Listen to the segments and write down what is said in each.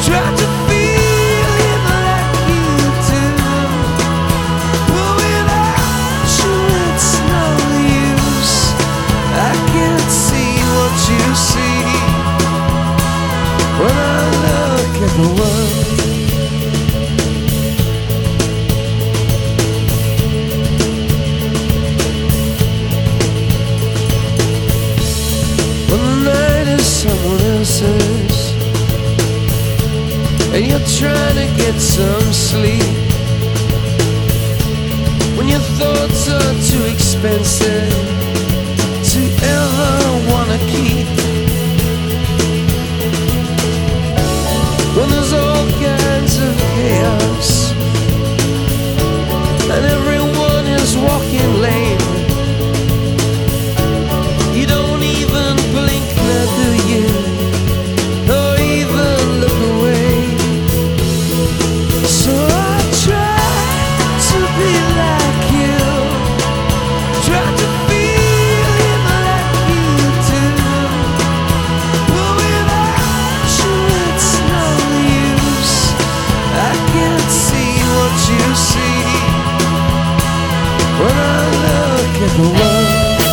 Try to feel him like you do, but without you it's no use. I can't see what you see when I look at the world. Someone else's, and you're trying to get some sleep when your thoughts are too expensive to ever wanna keep. When there's all kinds of chaos and everyone is walking lame, you don't even blink, now do you? Or even look away. So I try to be like you, try to feel him like you do, but without you it's no use. I can't see what you see when I look at the world.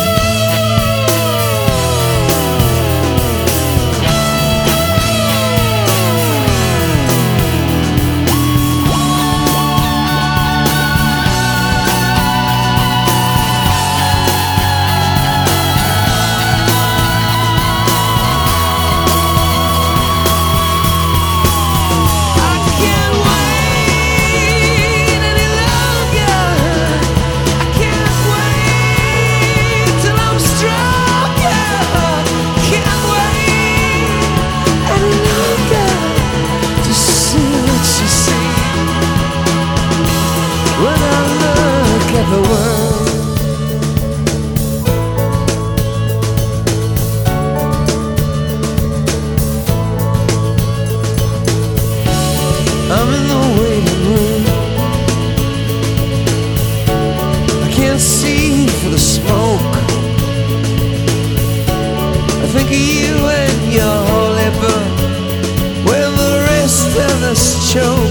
The world, I'm in the waiting room. I can't see for the smoke. I think of you and your holy book when the rest of us choke.